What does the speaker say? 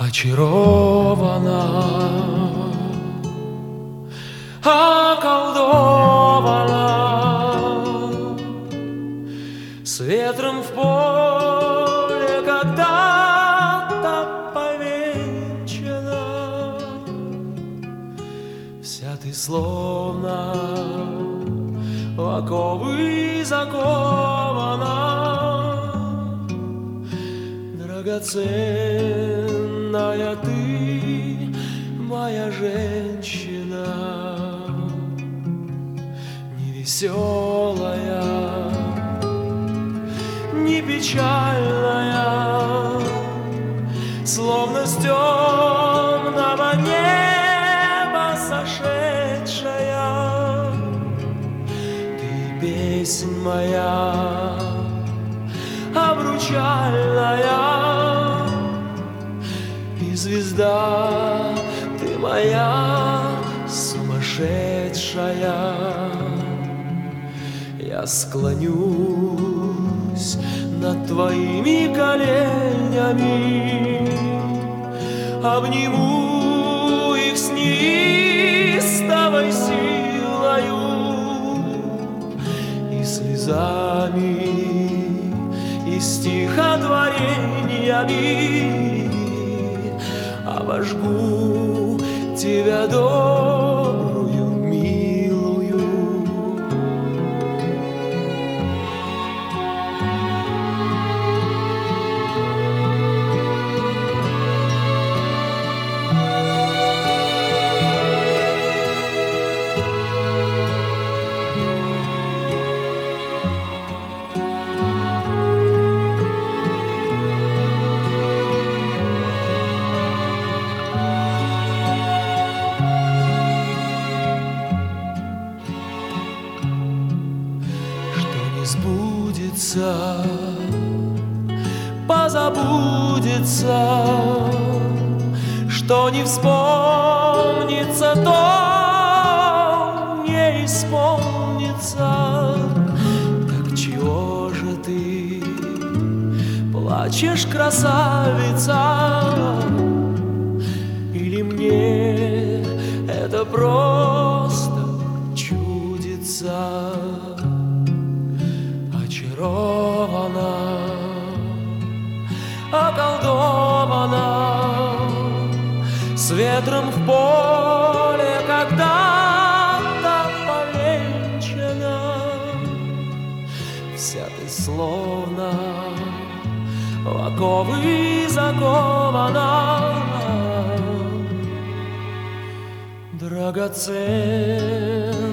очарована, околдована, с ветром в поле когда-то повенчана. Вся ты словно в оковы закована, драгоценная ты, моя женщина, не веселая, не печальная, словно с темного неба сошедшая. Ты песнь моя обручальная, и звезда ты моя сумасшедшая. Я склонюсь над твоими коленями, обниму их с неистовой силою, и слезами, и стихотворениями обожгу тебя добрую, милую. Сбудется, позабудется, что не вспомнится, то не исполнится. Так чего же ты плачешь, красавица? Или мне это просто чудится? Очарована, околдована, с ветром в поле когда-то повенчана. Вся ты словно в оковы закована, драгоценная